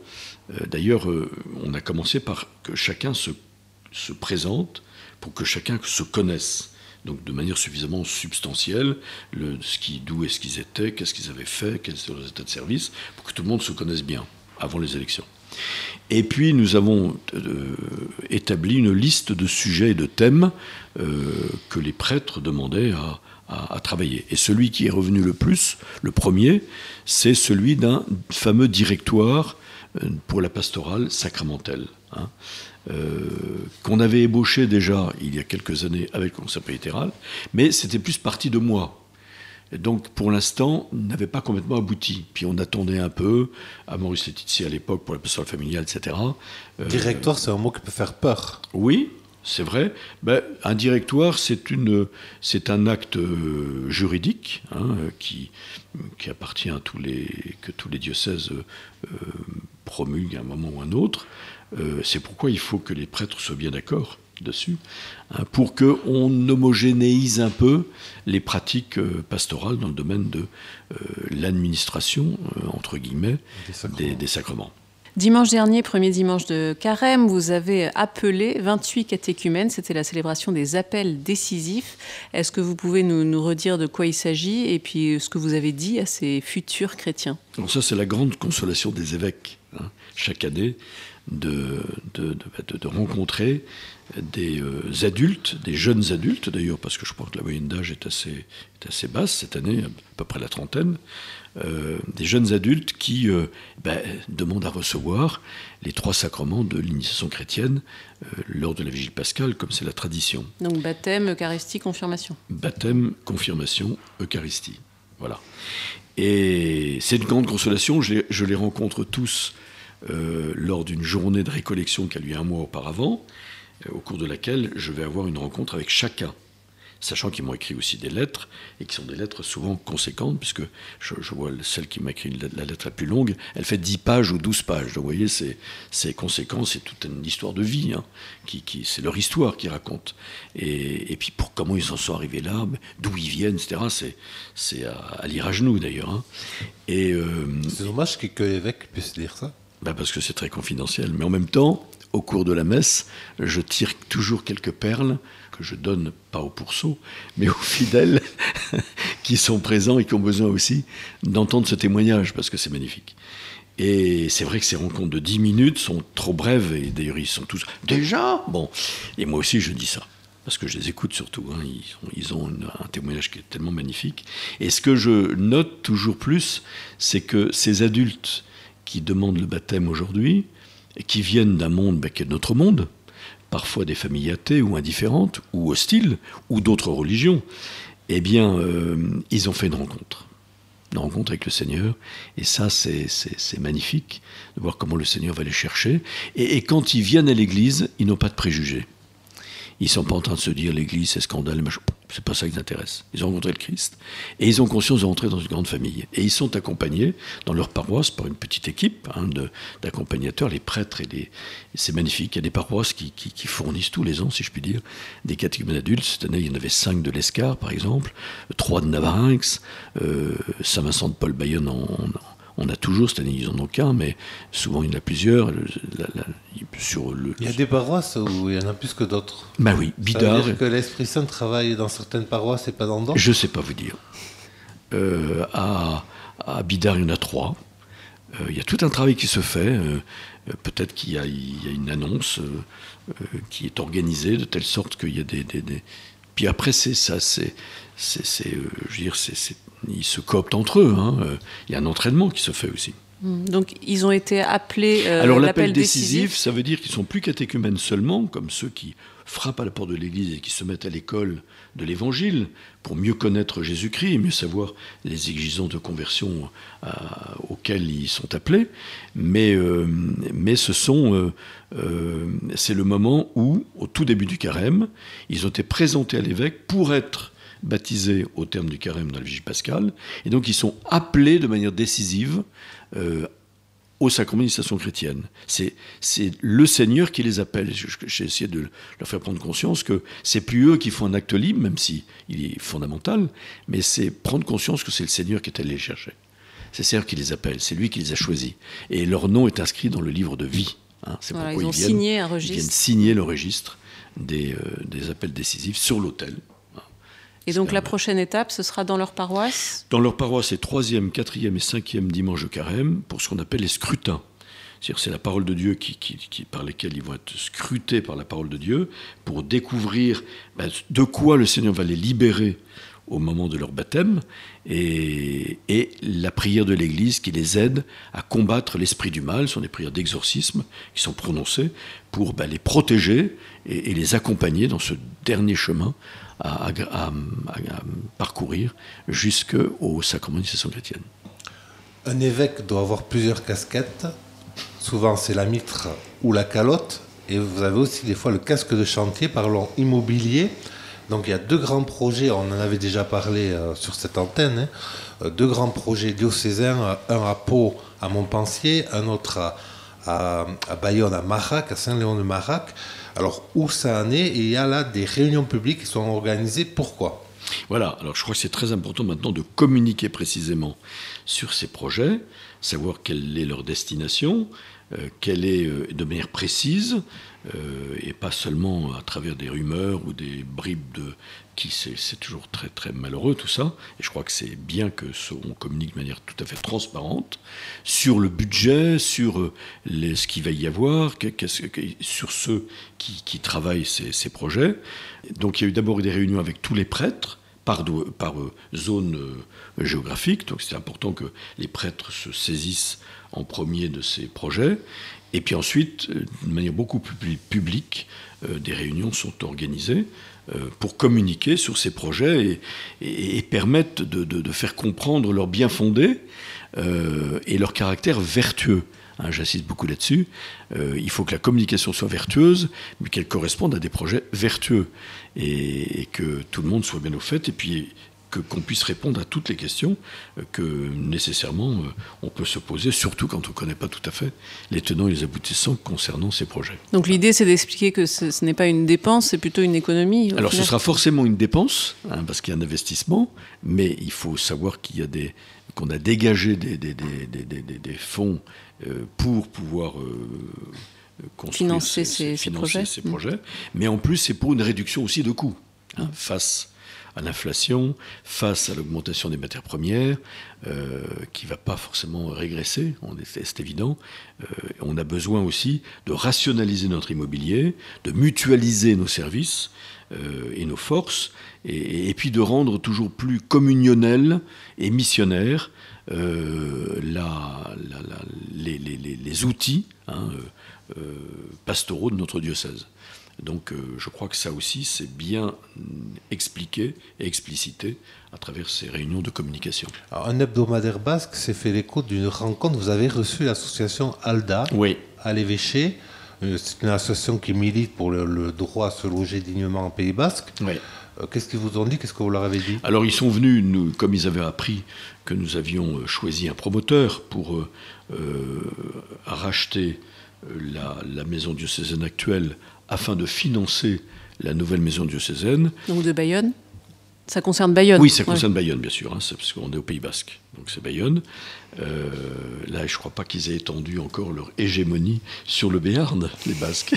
Euh, d'ailleurs, euh, on a commencé par que chacun se, se présente pour que chacun se connaisse. Donc de manière suffisamment substantielle, le, ce qui, d'où est-ce qu'ils étaient, qu'est-ce qu'ils avaient fait, quels étaient leurs états de service, pour que tout le monde se connaisse bien avant les élections. Et puis nous avons euh, établi une liste de sujets et de thèmes euh, que les prêtres demandaient à, à, à travailler. Et celui qui est revenu le plus, le premier, c'est celui d'un fameux directoire euh, pour la pastorale sacramentelle, hein. Euh, qu'on avait ébauché déjà il y a quelques années avec le conseil prélitéral, mais c'était plus parti de moi. Et donc pour l'instant, n'avait pas complètement abouti. Puis on attendait un peu, à Maurice Laetitia à l'époque pour la pastorale familiale, et cetera. Euh, directoire, c'est un mot qui peut faire peur. Oui, c'est vrai. Ben, un directoire, c'est, une, c'est un acte euh, juridique hein, qui, qui appartient à tous les, que tous les diocèses euh, promulguent à un moment ou à un autre. Euh, c'est pourquoi il faut que les prêtres soient bien d'accord dessus, hein, pour qu'on homogénéise un peu les pratiques euh, pastorales dans le domaine de euh, l'administration, euh, entre guillemets, des sacrements. Des, des sacrements. Dimanche dernier, premier dimanche de Carême, vous avez appelé vingt-huit catéchumènes, c'était la célébration des appels décisifs. Est-ce que vous pouvez nous, nous redire de quoi il s'agit et puis ce que vous avez dit à ces futurs chrétiens? Alors ça, c'est la grande consolation des évêques, hein, chaque année, De, de, de, de rencontrer des euh, adultes, des jeunes adultes d'ailleurs, parce que je pense que la moyenne d'âge est assez, est assez basse cette année, à peu près la trentaine, euh, des jeunes adultes qui euh, ben, demandent à recevoir les trois sacrements de l'initiation chrétienne euh, lors de la Vigile pascale, comme c'est la tradition. Donc baptême, Eucharistie, confirmation. Baptême, confirmation, Eucharistie. Voilà. Et c'est une grande consolation, je les, je les rencontre tous Euh, lors d'une journée de récollection qui a lieu un mois auparavant, euh, au cours de laquelle je vais avoir une rencontre avec chacun, sachant qu'ils m'ont écrit aussi des lettres, et qui sont des lettres souvent conséquentes, puisque je, je vois celle qui m'a écrit la, la lettre la plus longue, elle fait dix pages ou douze pages. Donc vous voyez, c'est, c'est conséquent, c'est toute une histoire de vie, hein, qui, qui, c'est leur histoire qu'ils racontent. Et, et puis pour comment ils en sont arrivés là, d'où ils viennent, et cetera, c'est, c'est à, à lire à genoux d'ailleurs. Hein. Et, euh, c'est dommage que l'évêque puisse lire ça. Ben parce que c'est très confidentiel. Mais en même temps, au cours de la messe, je tire toujours quelques perles que je donne, pas aux pourceaux, mais aux fidèles qui sont présents et qui ont besoin aussi d'entendre ce témoignage, parce que c'est magnifique. Et c'est vrai que ces rencontres de dix minutes sont trop brèves, et d'ailleurs ils sont tous « Déjà ?» Bon, et moi aussi je dis ça, parce que je les écoute surtout, hein. ils ont, ils ont une, un témoignage qui est tellement magnifique. Et ce que je note toujours plus, c'est que ces adultes qui demandent le baptême aujourd'hui, et qui viennent d'un monde bah, qui est notre monde, parfois des familles athées ou indifférentes, ou hostiles, ou d'autres religions, eh bien, euh, ils ont fait une rencontre. Une rencontre avec le Seigneur, et ça, c'est, c'est, c'est magnifique, de voir comment le Seigneur va les chercher. Et, et quand ils viennent à l'église, ils n'ont pas de préjugés. Ils ne sont pas en train de se dire l'église, c'est scandale, machin. C'est pas ça qui les intéresse. Ils ont rencontré le Christ et ils ont conscience de rentrer dans une grande famille. Et ils sont accompagnés dans leur paroisse par une petite équipe hein, de, d'accompagnateurs, les prêtres et les. C'est magnifique. Il y a des paroisses qui, qui, qui fournissent tous les ans, si je puis dire, des catéchumènes adultes. Cette année, il y en avait cinq de l'Escar, par exemple, trois de Navarinx, euh, Saint-Vincent de Paul Bayonne en. en On a toujours, cette année ils n'en ont qu'un, mais souvent il y en a plusieurs. La, la, sur le, il y a des paroisses où il y en a plus que d'autres. Ben oui, Bidart. Ça veut dire que l'Esprit Saint travaille dans certaines paroisses et pas dans d'autres? Je ne sais pas vous dire. Euh, à, à Bidart, il y en a trois. Euh, il y a tout un travail qui se fait. Euh, peut-être qu'il y a, il y a une annonce euh, qui est organisée de telle sorte qu'il y a des... des, des... Puis après, c'est ça, c'est... c'est, c'est euh, je veux dire, c'est... c'est ils se cooptent entre eux. Hein. Il y a un entraînement qui se fait aussi. Donc, ils ont été appelés... Euh, Alors, l'appel, l'appel décisif, décisif, ça veut dire qu'ils ne sont plus catéchumènes seulement, comme ceux qui frappent à la porte de l'Église et qui se mettent à l'école de l'Évangile pour mieux connaître Jésus-Christ et mieux savoir les exigences de conversion euh, auxquelles ils sont appelés. Mais, euh, mais ce sont, euh, euh, c'est le moment où, au tout début du carême, ils ont été présentés à l'évêque pour être baptisés au terme du carême dans la Vigile pascale, et donc ils sont appelés de manière décisive euh, au sacrement d'initiation chrétienne. C'est, c'est le Seigneur qui les appelle. J'ai essayé de leur faire prendre conscience que c'est plus eux qui font un acte libre, même si il est fondamental, mais c'est prendre conscience que c'est le Seigneur qui est allé les chercher. C'est Seigneur qui les appelle, c'est lui qui les a choisis. Et leur nom est inscrit dans le livre de vie. Hein. C'est voilà, pourquoi ils ont ils viennent, signé un registre. Ils viennent signer le registre des, euh, des appels décisifs sur l'autel. Et donc la prochaine étape, ce sera dans leur paroisse ? Dans leur paroisse, c'est troisième, quatrième et cinquième dimanche de carême pour ce qu'on appelle les scrutins. C'est-à-dire c'est la parole de Dieu qui, qui, qui, par lesquelles ils vont être scrutés par la parole de Dieu pour découvrir ben, de quoi le Seigneur va les libérer au moment de leur baptême et, et la prière de l'Église qui les aide à combattre l'esprit du mal. Ce sont des prières d'exorcisme qui sont prononcées pour ben, les protéger et, et les accompagner dans ce dernier chemin à, à, à, à parcourir jusqu'au sacrement d'initiation chrétienne. Un évêque doit avoir plusieurs casquettes. Souvent, c'est la mitre ou la calotte. Et vous avez aussi des fois le casque de chantier, parlons immobilier. Donc il y a deux grands projets, on en avait déjà parlé euh, sur cette antenne, hein, deux grands projets diocésains, un à Pau, à Montpensier, un autre à, à, à Bayonne, à Marac, à Saint-Léon-de-Marac. Alors où ça en est? Et il y a là des réunions publiques qui sont organisées. Pourquoi? Voilà, alors je crois que c'est très important maintenant de communiquer précisément sur ces projets, savoir quelle est leur destination, euh, quelle est euh, de manière précise, euh, et pas seulement à travers des rumeurs ou des bribes de qui c'est, c'est toujours très très malheureux tout ça. Et je crois que c'est bien que ce, on communique de manière tout à fait transparente sur le budget, sur euh, les, ce qu'il va y avoir, que, que, sur ceux qui, qui travaillent ces, ces projets. Donc il y a eu d'abord des réunions avec tous les prêtres par, par euh, zone euh, géographique. Donc c'est important que les prêtres se saisissent en premier de ces projets. Et puis ensuite, de manière beaucoup plus publique, euh, des réunions sont organisées euh, pour communiquer sur ces projets et, et, et permettre de, de, de faire comprendre leur bien fondé euh, et leur caractère vertueux. Hein, j'insiste beaucoup là-dessus. Euh, il faut que la communication soit vertueuse, mais qu'elle corresponde à des projets vertueux et, et que tout le monde soit bien au fait. Et puis que, qu'on puisse répondre à toutes les questions que nécessairement euh, on peut se poser, surtout quand on ne connaît pas tout à fait les tenants et les aboutissants concernant ces projets. Donc l'idée, c'est d'expliquer que ce, ce n'est pas une dépense, c'est plutôt une économie. Alors final. Ce sera forcément une dépense, hein, parce qu'il y a un investissement, mais il faut savoir qu'il y a des, qu'on a dégagé des, des, des, des, des, des fonds euh, pour pouvoir euh, construire financer ces, ces, ces, financer projets. ces projets. Mmh. Mais en plus, c'est pour une réduction aussi de coûts, hein, mmh. face à l'inflation, face à l'augmentation des matières premières, euh, qui ne va pas forcément régresser, on est, c'est évident. Euh, on a besoin aussi de rationaliser notre immobilier, de mutualiser nos services euh, et nos forces, et, et puis de rendre toujours plus communionnels et missionnaires euh, la, la, la, les, les, les outils hein, euh, pastoraux de notre diocèse. Donc euh, je crois que ça aussi, c'est bien expliqué et explicité à travers ces réunions de communication. Alors, un hebdomadaire basque s'est fait l'écho d'une rencontre. Vous avez reçu l'association ALDA oui. à l'évêché. C'est une association qui milite pour le, le droit à se loger dignement en Pays basque. Oui. Euh, qu'est-ce qu'ils vous ont dit? Qu'est-ce que vous leur avez dit? Alors ils sont venus, nous, comme ils avaient appris que nous avions choisi un promoteur pour euh, euh, racheter la, la maison diocésaine actuelle afin de financer la nouvelle maison diocésaine. Donc de Bayonne? Ça concerne Bayonne? Oui, ça concerne ouais. Bayonne, bien sûr, hein, c'est parce qu'on est au Pays Basque. Donc c'est Bayonne. Euh, là, je ne crois pas qu'ils aient étendu encore leur hégémonie sur le Béarn, les Basques.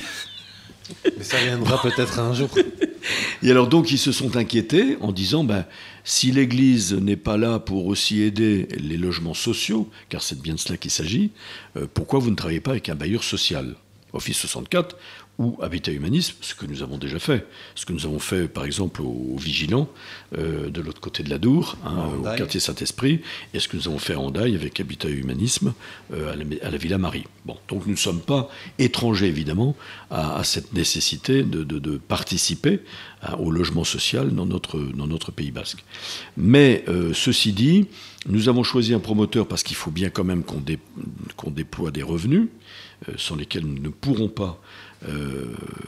Mais ça viendra peut-être un jour. Et alors donc, ils se sont inquiétés en disant, ben, si l'Église n'est pas là pour aussi aider les logements sociaux, car c'est bien de cela qu'il s'agit, euh, pourquoi vous ne travaillez pas avec un bailleur social ? Office soixante-quatre ou Habitat Humanisme, ce que nous avons déjà fait. Ce que nous avons fait, par exemple, au, au Vigilant, euh, de l'autre côté de la Dour, hein, au quartier Saint-Esprit, et ce que nous avons fait à Hendaye avec Habitat Humanisme euh, à, la, à la Villa Marie. Bon, donc nous ne sommes pas étrangers, évidemment, à, à cette nécessité de, de, de participer à, au logement social dans notre, dans notre Pays Basque. Mais, euh, ceci dit, nous avons choisi un promoteur parce qu'il faut bien quand même qu'on, dé, qu'on déploie des revenus, euh, sans lesquels nous ne pourrons pas Euh,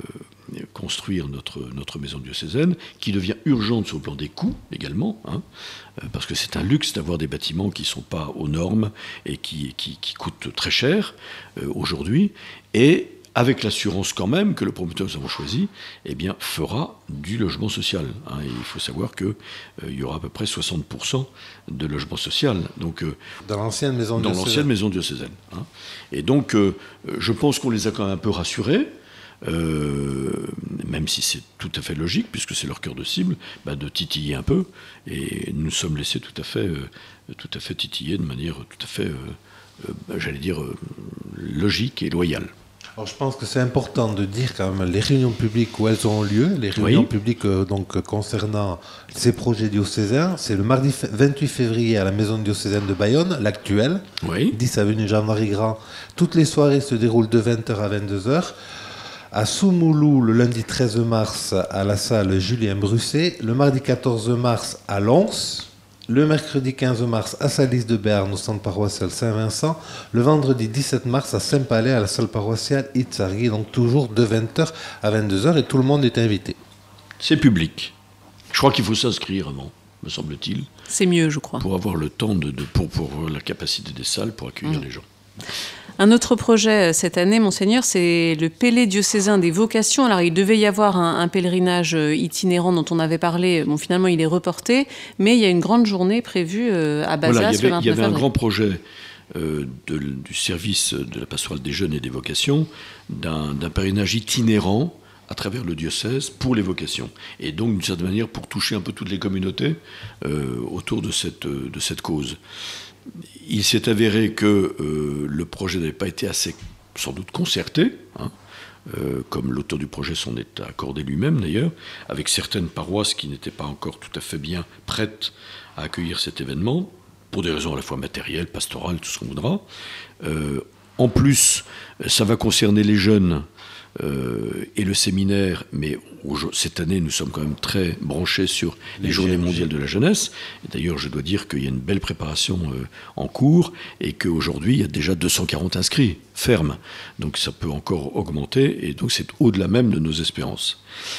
construire notre, notre maison diocésaine, qui devient urgente sur le plan des coûts également, hein, euh, parce que c'est un luxe d'avoir des bâtiments qui ne sont pas aux normes et qui, qui, qui coûtent très cher euh, aujourd'hui. Et avec l'assurance quand même que le promoteur que nous avons choisi eh bien, fera du logement social. Hein. Et il faut savoir qu'il euh, y aura à peu près soixante pour cent de logement social. Donc, euh, dans l'ancienne maison dans diocésaine. l'ancienne maison diocésaine. Hein. Et donc, euh, je pense qu'on les a quand même un peu rassurés. Euh, même si c'est tout à fait logique, puisque c'est leur cœur de cible, bah, de titiller un peu, et nous nous sommes laissés tout à fait, euh, tout à fait titiller de manière tout à fait, euh, euh, j'allais dire, euh, logique et loyale. Alors, je pense que c'est important de dire quand même les réunions publiques où elles ont lieu, les réunions oui. publiques euh, donc, concernant ces projets diocésains. C'est le mardi vingt-huit février à la maison diocésaine de Bayonne, l'actuelle, oui. dix avenue Jean-Marie Grand. Toutes les soirées se déroulent de vingt heures à vingt-deux heures. À Soumoulou, le lundi treize mars, à la salle Julien Brusset. Le mardi quatorze mars, à Lons. Le mercredi quinze mars, à Salis de Berne, au centre paroissial Saint-Vincent. Le vendredi dix-sept mars, à Saint-Palais, à la salle paroissiale Itzargui. Donc toujours de vingt heures à vingt-deux heures, et tout le monde est invité. C'est public. Je crois qu'il faut s'inscrire avant, me semble-t-il. C'est mieux, je crois. Pour avoir le temps, de, de pour, pour la capacité des salles, pour accueillir mmh. les gens. Un autre projet cette année, Monseigneur, c'est le Pélé diocésain des vocations. Alors, il devait y avoir un, un pèlerinage itinérant dont on avait parlé. Bon, finalement, il est reporté, mais il y a une grande journée prévue à Bazas voilà, il y avait, le vingt-neuf il y avait un avril. grand projet euh, de, du service de la pastorale des jeunes et des vocations, d'un, d'un pèlerinage itinérant à travers le diocèse pour les vocations. Et donc, d'une certaine manière, pour toucher un peu toutes les communautés euh, autour de cette, de cette cause. Il s'est avéré que euh, le projet n'avait pas été assez, sans doute, concerté, hein, euh, comme l'auteur du projet s'en est accordé lui-même d'ailleurs, avec certaines paroisses qui n'étaient pas encore tout à fait bien prêtes à accueillir cet événement, pour des raisons à la fois matérielles, pastorales, tout ce qu'on voudra. Euh, en plus, ça va concerner les jeunes euh, et le séminaire, mais cette année, nous sommes quand même très branchés sur les, les Journées mondiales de la jeunesse. Et d'ailleurs, je dois dire qu'il y a une belle préparation euh, en cours et qu'aujourd'hui, il y a déjà deux cent quarante inscrits fermes. Donc ça peut encore augmenter et donc c'est au-delà même de nos espérances.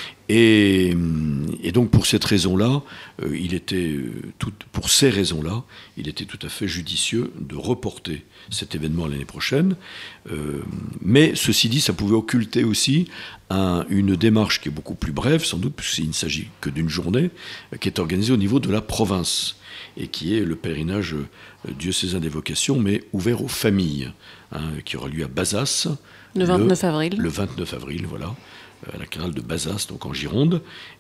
Et, et donc pour cette raison-là, euh, il était euh, tout, pour ces raisons-là, il était tout à fait judicieux de reporter cet événement l'année prochaine. Euh, mais ceci dit, ça pouvait occulter aussi un, une démarche qui est beaucoup plus brève, sans doute, puisqu'il ne s'agit que d'une journée, euh, qui est organisée au niveau de la province et qui est le pèlerinage euh, diocésain des vocations, mais ouvert aux familles, hein, qui aura lieu à Bazas. Le vingt-neuf avril. Le vingt-neuf avril, voilà. À la cathédrale de Bazas, donc en Gironde,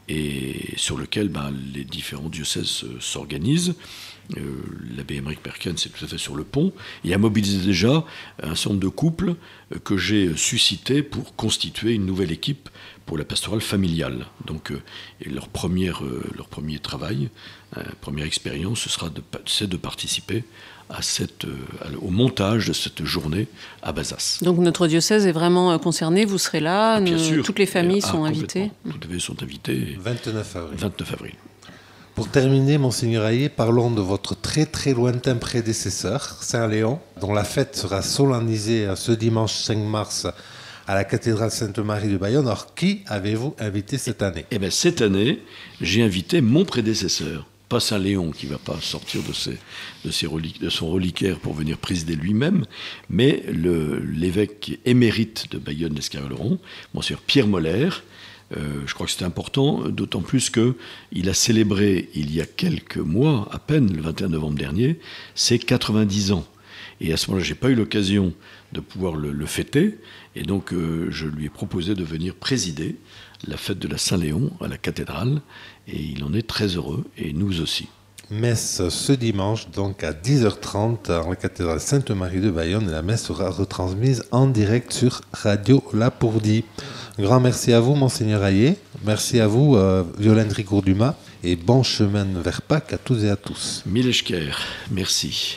et sur lequel ben, les différents diocèses euh, s'organisent. Euh, l'abbé Émeric Perken, c'est tout à fait sur le pont, et a mobilisé déjà un certain nombre de couples euh, que j'ai suscités pour constituer une nouvelle équipe pour la pastorale familiale. Donc, euh, et leur, première, euh, leur premier travail, euh, première expérience, ce sera de, c'est de participer à cette, euh, au montage de cette journée à Bazas. Donc notre diocèse est vraiment concerné, vous serez là, Bien nous, sûr. toutes les familles ah, sont invitées. Toutes les familles sont invitées. vingt-neuf avril. vingt-neuf avril. Pour terminer, Monseigneur Hayet, parlons de votre très très lointain prédécesseur, Saint Léon, dont la fête sera solennisée ce dimanche cinq mars à la cathédrale Sainte-Marie de Bayonne. Alors, qui avez-vous invité cette année ? Eh bien, cette année, j'ai invité mon prédécesseur. Pas Saint Léon qui ne va pas sortir de, ses, de, ses reliques, de son reliquaire pour venir présider lui-même, mais le, l'évêque émérite de Bayonne-l'Escar-et-Oloron, Monseigneur Pierre Moller. Euh, je crois que c'est important, d'autant plus qu'il a célébré il y a quelques mois, à peine, le vingt et un novembre dernier, ses quatre-vingt-dix ans. Et à ce moment-là, je n'ai pas eu l'occasion de pouvoir le, le fêter, et donc euh, je lui ai proposé de venir présider la fête de la Saint-Léon à la cathédrale, et il en est très heureux, et nous aussi. Messe ce dimanche, donc à dix heures trente, en la cathédrale Sainte-Marie de Bayonne, et la messe sera retransmise en direct sur Radio Lapourdie. Un grand merci à vous, Monseigneur Hayet. Merci à vous, euh, Violaine Ricourt-Dumas, et bon chemin vers Pâques à toutes et à tous. Mileshker, merci.